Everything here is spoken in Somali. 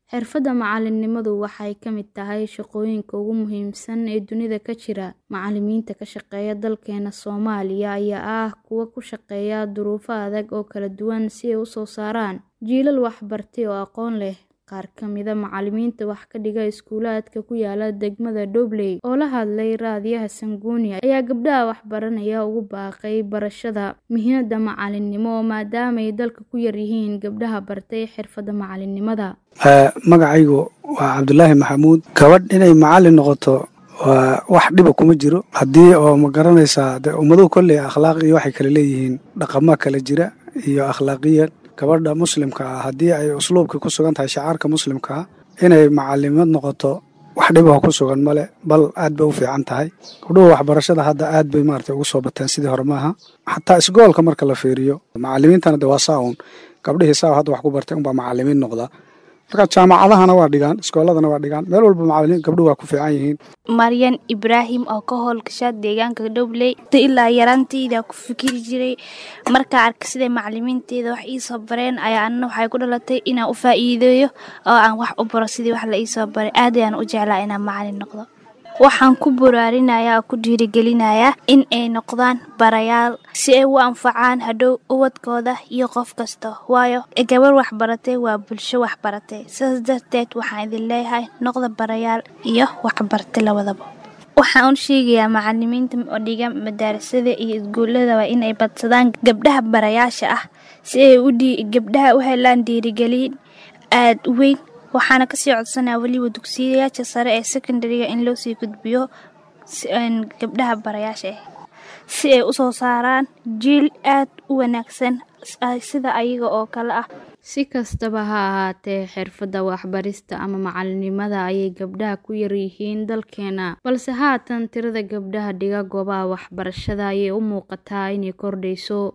Xirfadda macalinimadu waxay ka mid tahay shaqooyinka ugu muhiimsan ee dunida ka jira. Macallimiinta ka shaqeeya dalkeena Soomaaliya ayaa ah kuwa ku shaqeeya duruufo adag oo kala duwan si ay u soo saaraan jiilal waxbartay oo aqoon leh. Qaar ka mid ah macallimiinta wax ka dhiga iskuulaadka ku yaala degmada Dobley oo la hadlay raadiyaha Sangooni ayaa gabdhaha waxbaranaya ugu baaqay barashada mihnada macalinimo maadaama ay dalka ku yar yihiin gabdhaha bartay xirfadda macalinimada. magacaygu waa Cabdullaahi Maxamuud. Gabadh inay macallin noqoto waa wax dhiba kuma jiro haddii oo ma garanaysaa ummadu kolley akhlaaq iyo waxay kala leeyihiin dhaqamo kala jira iyo akhlaaqiyan. Gabadha muslimka ah haddii ay usluubka ku sugan tahay shacaarka muslimka ah inay macallimad noqoto wax dhiba ku sugan male bal aad bay u fiican tahay. Gabdhuhu waxbarashada hadda aad bay maartay ugu soo bateen sidii hore maaha. Xataa isgoolka marka la fiiriyo macallimiintana waa saawun gabdhihii saaw hadda wax ku bartay unbaa macallimiin noqda. Marka jaamacadahana waa dhigaan, iskooladana waa dhigaan, meel walba macallimiin gabdhuhu waa ku fiican yihiin. Maryan Ibrahim oo ka howlgasha deegaanka Dobley ilaa yaraantayda ku fikiri jiray marka arkay sida macallimiinteeda wax ii soo bareen ayaa anna waxay ku dhalatay inaan u faa'iideeyo oo aan wax u baro sidii wax la ii soo baray. Aad ayaan u jeclaa inaan macallin noqdo. Waxaan ku buraarinayaa ku dhiirigelinayaa in ay noqdaan barayaal si ay u anfacaan hadhow ubadkooda iyo qof kasta waayo gabar wax baratay waa bulsho wax baratay. Sidaas darteed waxaan idin leeyahay noqda barayaal iyo wax bartay labadaba. Waxaan u sheegayaa macallimiinta oo dhiga madarasada iyo iskuulada waa in ay badsadaan gabdhaha barayaasha ah si ay gabdhaha u helaan dhiirigelin aad u weyn. Waxaana ka sii codsanaa waliba dugsiyaasha sare ee secondary-ga in loo sii gudbiyo gabdhaha barayaasha ah si ay u soo saaraan jiil aad u wanaagsan sida ayaga oo kale ah. Si kastaba ha ahaatee, xirfadda waxbarista ama macalinimada ayay gabdhaha ku yar yihiin dalkeena, balse haatan tirada gabdhaha dhiga goobaha waxbarashada ayay u muuqataa inay kordhayso.